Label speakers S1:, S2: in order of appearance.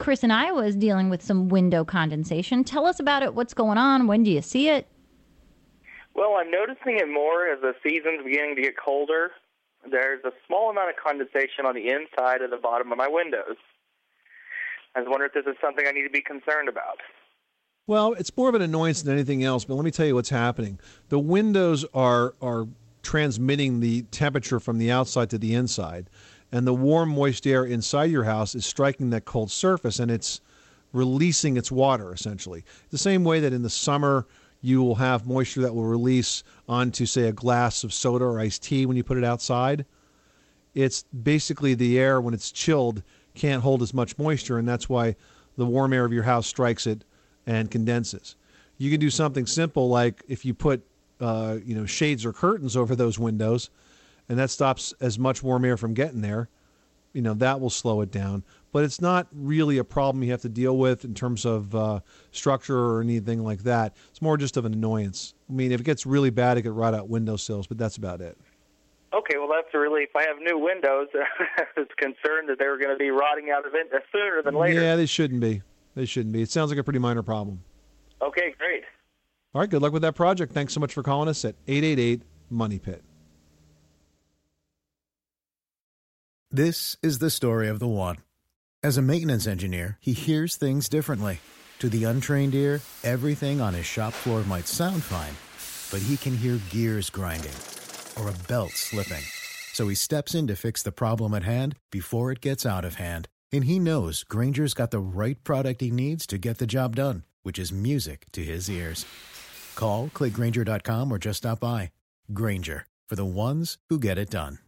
S1: Chris in Iowa is dealing with some window condensation. Tell us about it. What's going on? When do you see it?
S2: Well, I'm noticing it more as the season's beginning to get colder. There's a small amount of condensation on the inside of the bottom of my windows. I was wondering if this is something I need to be concerned about.
S3: Well, it's more of an annoyance than anything else, but let me tell you what's happening. The windows are transmitting the temperature from the outside to the inside, and the warm, moist air inside your house is striking that cold surface, and it's releasing its water, essentially. The same way that in the summer you will have moisture that will release onto, say, a glass of soda or iced tea when you put it outside. It's basically the air, when it's chilled, can't hold as much moisture, and that's why the warm air of your house strikes it and condenses. You can do something simple like if you put shades or curtains over those windows, and that stops as much warm air from getting there. That will slow it down. But it's not really a problem you have to deal with in terms of structure or anything like that. It's more just of an annoyance. I mean, if it gets really bad, it could rot out windowsills, but that's about it.
S2: Okay, well, that's a relief. I have new windows. I was concerned that they were going to be rotting out of it sooner than later.
S3: Yeah, they shouldn't be. It sounds like a pretty minor problem.
S2: Okay, great.
S3: All right, good luck with that project. Thanks so much for calling us at 888-MONEY-PIT.
S4: This is the story of the one. As a maintenance engineer, he hears things differently. To the untrained ear, everything on his shop floor might sound fine, but he can hear gears grinding or a belt slipping. So he steps in to fix the problem at hand before it gets out of hand. And he knows Grainger's got the right product he needs to get the job done, which is music to his ears. Call, click Grainger.com, or just stop by. Grainger, for the ones who get it done.